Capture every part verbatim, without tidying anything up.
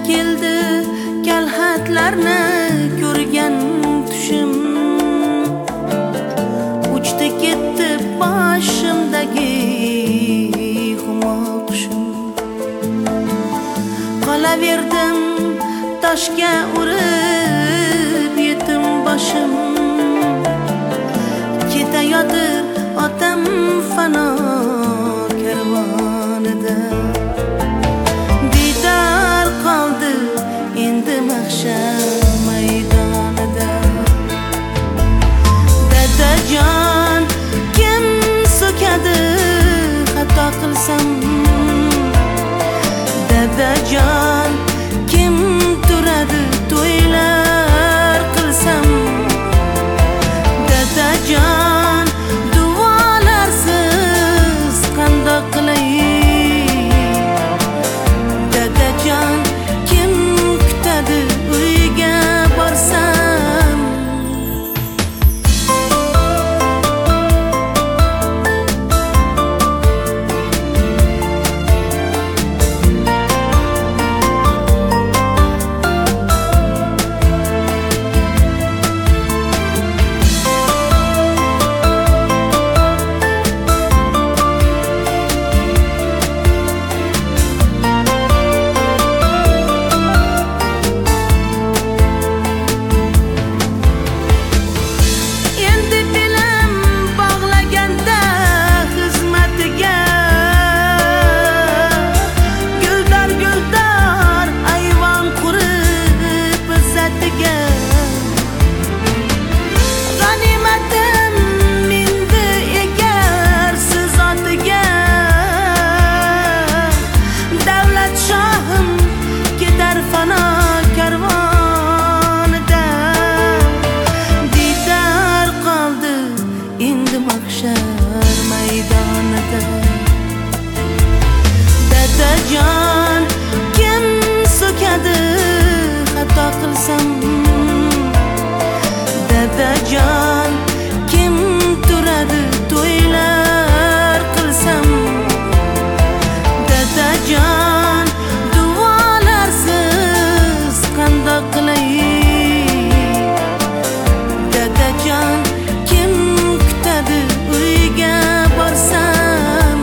keldi kalxatlarni ko'rgan tushim, uchdi ketdi boshimdagi humo qushim. Qolaverdim toshga urib yetim boshim, ketayotir otam fano karvonida. Didor qoldi endi mahshar maydonida. Dadajon kim so'kadi xato qilsam, dadajon kim turadi to'ylar qilsam, dadajon duolarsiz qandoq qilay, dadajon kim kutadi uyga borsam. Dadajon kim so'kadi xato qilsam, dadajon kim turadi to'ylar qilsam, dadajon duolarsiz qandoq qilay, dadajon kim kutadi uyga borsam.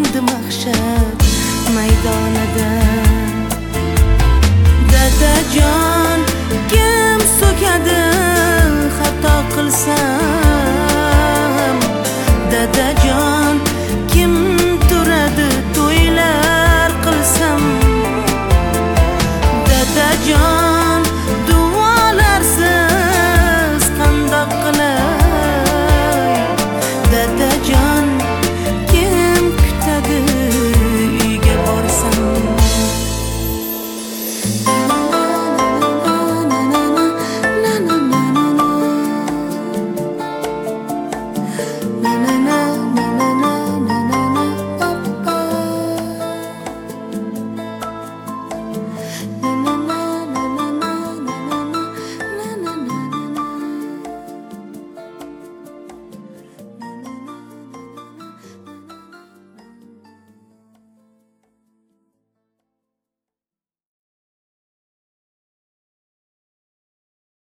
Maydonida dadajon